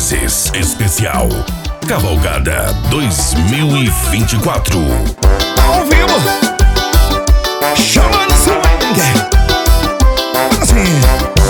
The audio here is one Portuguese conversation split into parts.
Menezes. Especial Cavalgada 2024. Ao vivo, chamando swing. Assim.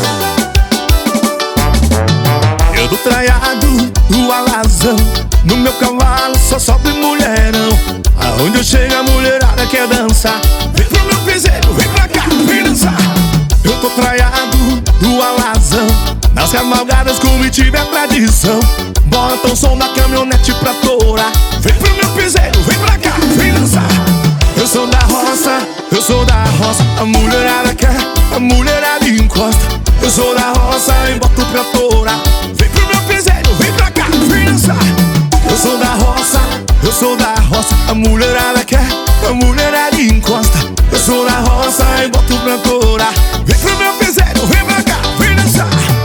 Eu do traiado, do alazão, no meu cavalo só sobe mulherão. Aonde eu chego a mulherada quer dançar. Vem pro meu piseiro, vem pra cá, vem dançar. Eu tô traiado, do alazão, nas cavalgadas comitiva é tradição. Bota o som da caminhonete pra torar. Vem pro meu piseiro, vem pra cá, vem dançar. Eu sou da roça, eu sou da roça. A mulherada quer, a mulherada encosta. Eu sou da roça e boto pra torar. Vem pro meu piseiro, vem pra cá, vem dançar. Eu sou da roça, eu sou da roça. A mulherada quer, a mulherada encosta. Eu sou da roça e boto pra torar. Vem pro meu piseiro, vem pra cá, vem dançar.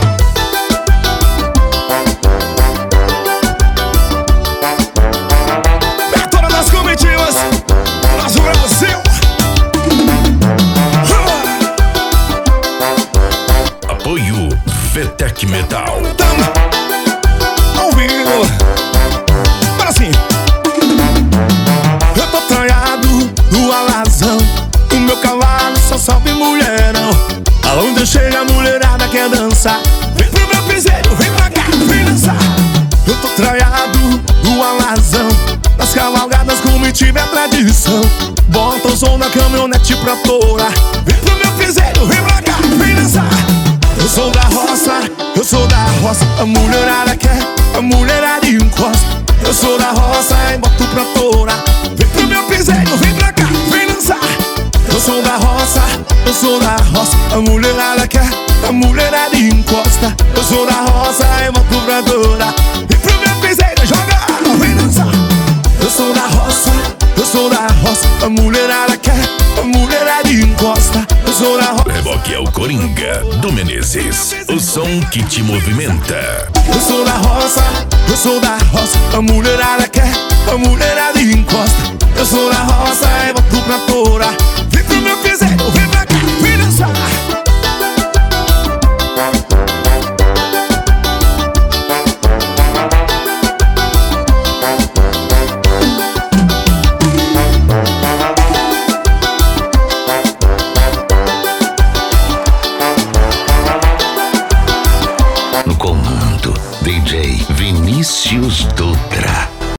Pra todas as comitivas, nosso Brasil. Apoio Vetec Metal. Tamo ao vivo. Para assim. Eu tô traiado do alazão, o meu cavalo só sobe mulherão. Aonde eu chego a mulherada quer dançar. Vem pro meu piseiro, vem pra cá, vem dançar. Eu tô traiado do alazão, nas cavalgadas comitiva é tradição. Bota o som da caminhonete pra torar. Vem pro meu piseiro, vem pra cá, vem dançar. Eu sou da roça, eu sou da roça. A mulherada quer, a mulherada encosta. Eu sou da roça e boto pra torar. Vem pro meu piseiro, vem pra cá, vem dançar. Eu sou da roça, eu sou da roça. A mulherada quer, a mulherada encosta. Eu sou da roça e boto pra torar. Vem pro meu piseiro, joga, vem dançar. Eu sou da roça, eu sou da roça. A mulherada quer, a mulherada encosta. Eu sou da roça. Reboque é o Coringa do Menezes. O som que te movimenta. Eu sou da roça, eu sou da roça. A mulherada quer, a mulherada encosta. Eu sou da roça.